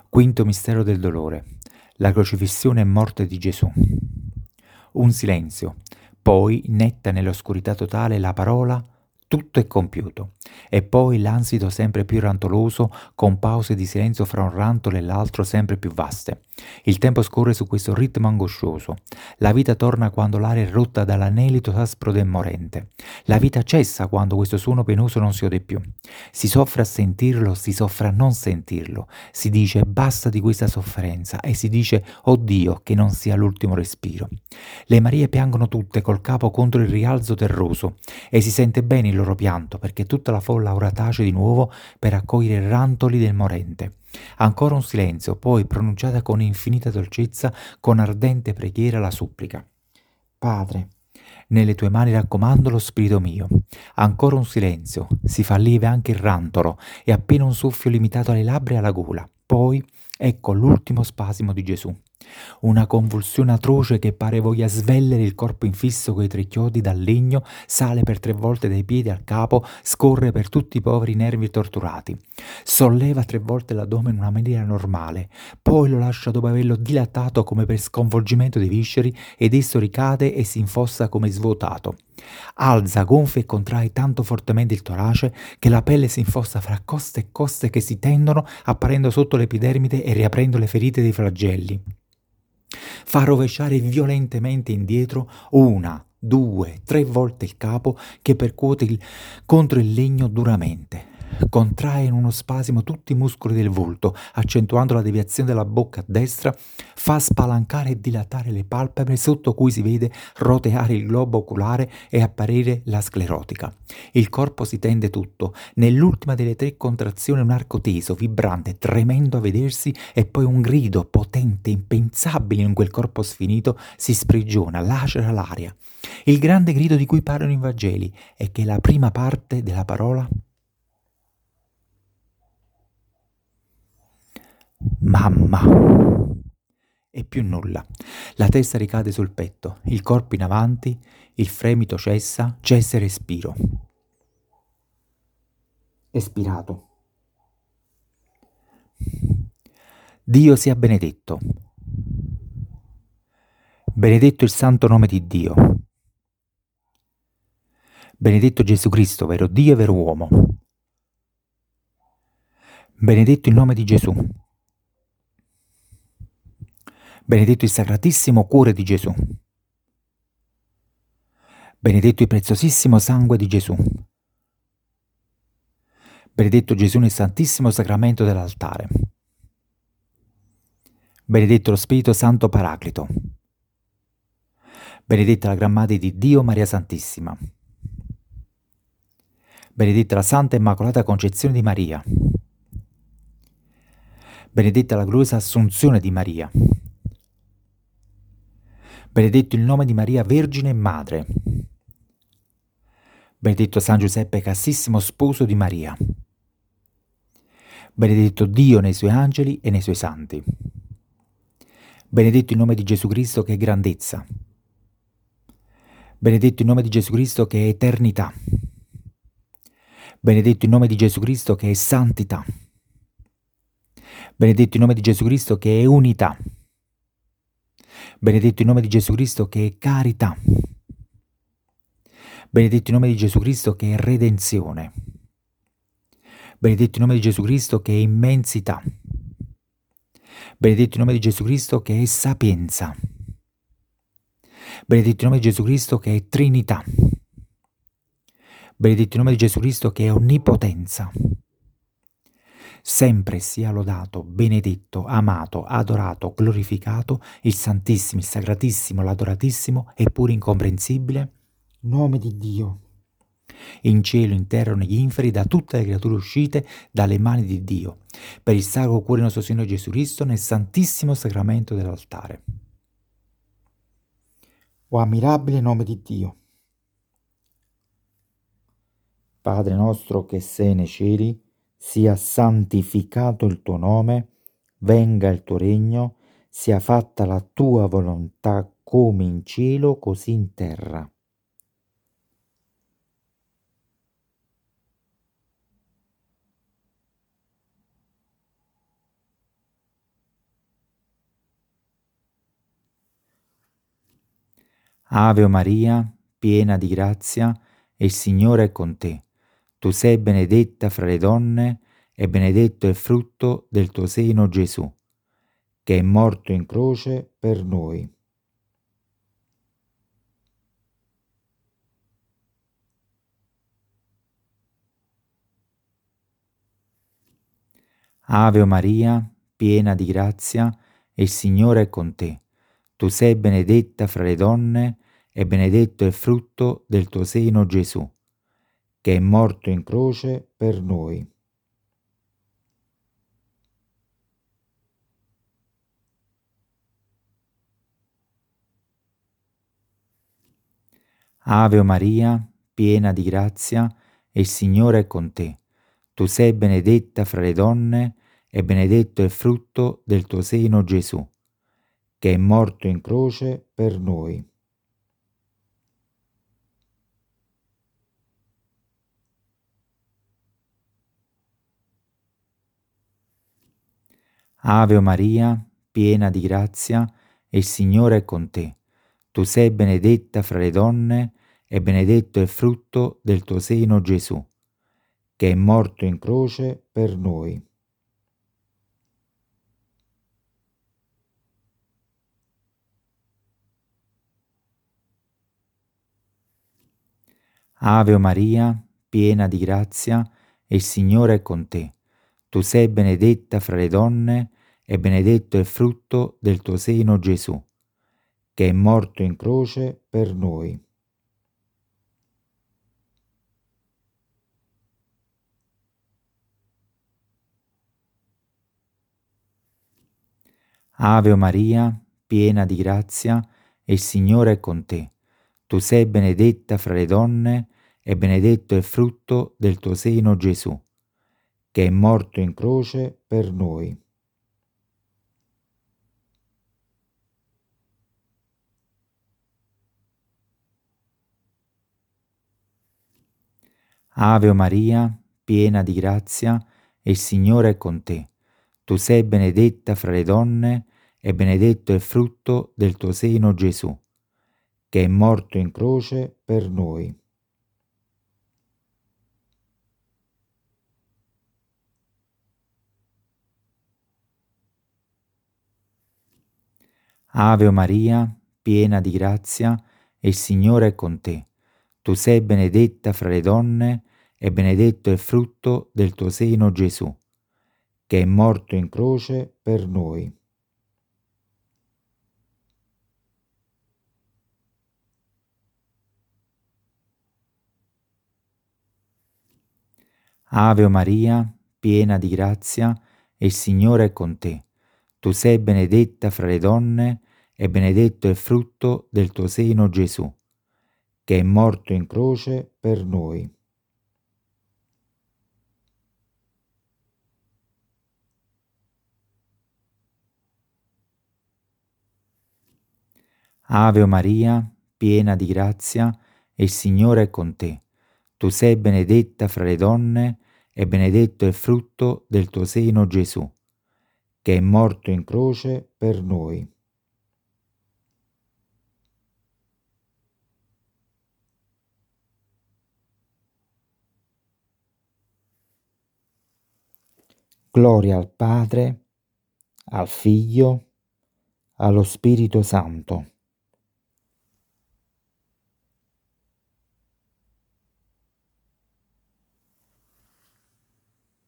Quinto mistero del dolore. La crocifissione e morte di Gesù. Un silenzio. Poi, netta nell'oscurità totale, la parola tutto è compiuto. E poi l'ansito sempre più rantoloso, con pause di silenzio fra un rantolo e l'altro sempre più vaste. Il tempo scorre su questo ritmo angoscioso. La vita torna quando l'aria è rotta dall'anelito aspro del morente. La vita cessa quando questo suono penoso non si ode più. Si soffre a sentirlo, si soffre a non sentirlo. Si dice basta di questa sofferenza e si dice oddio che non sia l'ultimo respiro. Le Marie piangono tutte col capo contro il rialzo terroso e si sente bene il loro pianto perché tutta la folla ora tace di nuovo per accogliere i rantoli del morente. Ancora un silenzio, poi pronunciata con infinita dolcezza, con ardente preghiera la supplica. Padre, nelle tue mani raccomando lo spirito mio. Ancora un silenzio, si fa lieve anche il rantolo e appena un soffio limitato alle labbra e alla gola. Poi ecco l'ultimo spasimo di Gesù. Una convulsione atroce che pare voglia svellere il corpo infisso coi tre chiodi dal legno, sale per 3 volte dai piedi al capo, scorre per tutti i poveri nervi torturati. Solleva 3 volte l'addome in una maniera normale, poi lo lascia dopo averlo dilatato come per sconvolgimento dei visceri ed esso ricade e si infossa come svuotato. Alza, gonfia e contrae tanto fortemente il torace che la pelle si infossa fra coste e coste che si tendono, apparendo sotto l'epidermide e riaprendo le ferite dei flagelli. Fa rovesciare violentemente indietro 1, 2, 3 volte il capo che percuote contro il legno duramente. Contrae in uno spasimo tutti i muscoli del volto, accentuando la deviazione della bocca a destra, fa spalancare e dilatare le palpebre sotto cui si vede roteare il globo oculare e apparire la sclerotica. Il corpo si tende tutto, nell'ultima delle 3 contrazioni un arco teso, vibrante, tremendo a vedersi e poi un grido potente, impensabile in quel corpo sfinito, si sprigiona, lacera l'aria. Il grande grido di cui parlano i Vangeli e che è la prima parte della parola mamma. E più nulla. La testa ricade sul petto, il corpo in avanti, il fremito cessa il respiro. Espirato. Dio sia benedetto. Benedetto il santo nome di Dio. Benedetto Gesù Cristo, vero Dio e vero uomo. Benedetto il nome di Gesù. Benedetto il sacratissimo cuore di Gesù. Benedetto il preziosissimo sangue di Gesù. Benedetto Gesù nel santissimo sacramento dell'altare. Benedetto lo Spirito Santo Paraclito. Benedetta la Gran Madre di Dio Maria Santissima. Benedetta la Santa Immacolata Concezione di Maria. Benedetta la gloriosa Assunzione di Maria. Benedetto il nome di Maria Vergine e Madre. Benedetto San Giuseppe Cassissimo Sposo di Maria. Benedetto Dio nei suoi angeli e nei suoi santi. Benedetto il nome di Gesù Cristo che è grandezza. Benedetto il nome di Gesù Cristo che è eternità. Benedetto il nome di Gesù Cristo che è santità. Benedetto il nome di Gesù Cristo che è unità. Benedetto il nome di Gesù Cristo che è carità. Benedetto il nome di Gesù Cristo che è redenzione. Benedetto il nome di Gesù Cristo che è immensità. Benedetto il nome di Gesù Cristo che è sapienza. Benedetto il nome di Gesù Cristo che è Trinità. Benedetto il nome di Gesù Cristo che è onnipotenza. Sempre sia lodato, benedetto, amato, adorato, glorificato il Santissimo, il Sacratissimo, l'Adoratissimo e pure incomprensibile nome di Dio. In cielo, in terra, negli inferi, da tutte le creature uscite dalle mani di Dio, per il sacro cuore nostro Signore Gesù Cristo, nel Santissimo Sacramento dell'altare. O ammirabile nome di Dio. Padre nostro che sei nei cieli, sia santificato il tuo nome, venga il tuo regno, sia fatta la tua volontà come in cielo, così in terra. Ave Maria, piena di grazia, il Signore è con te. Tu sei benedetta fra le donne e benedetto è il frutto del tuo seno, Gesù, che è morto in croce per noi. Ave Maria, piena di grazia, il Signore è con te. Tu sei benedetta fra le donne e benedetto è il frutto del tuo seno, Gesù, che è morto in croce per noi. Ave Maria, piena di grazia, il Signore è con te. Tu sei benedetta fra le donne e benedetto è il frutto del tuo seno, Gesù, che è morto in croce per noi. Ave Maria, piena di grazia, il Signore è con te. Tu sei benedetta fra le donne e benedetto è il frutto del tuo seno, Gesù, che è morto in croce per noi. Ave Maria, piena di grazia, il Signore è con te. Tu sei benedetta fra le donne e benedetto è il frutto del tuo seno, Gesù, che è morto in croce per noi. Ave Maria, piena di grazia, il Signore è con te. Tu sei benedetta fra le donne e benedetto è il frutto del tuo seno, Gesù, che è morto in croce per noi. Ave Maria, piena di grazia, il Signore è con te. Tu sei benedetta fra le donne e benedetto è il frutto del tuo seno, Gesù, che è morto in croce per noi. Ave Maria, piena di grazia, il Signore è con te. Tu sei benedetta fra le donne e benedetto è il frutto del tuo seno, Gesù, che è morto in croce per noi. Ave Maria, piena di grazia, il Signore è con te. Tu sei benedetta fra le donne e benedetto è il frutto del tuo seno, Gesù, che è morto in croce per noi. Ave Maria, piena di grazia, il Signore è con te. Tu sei benedetta fra le donne e benedetto è il frutto del tuo seno, Gesù, che è morto in croce per noi. Gloria al Padre, al Figlio, allo Spirito Santo,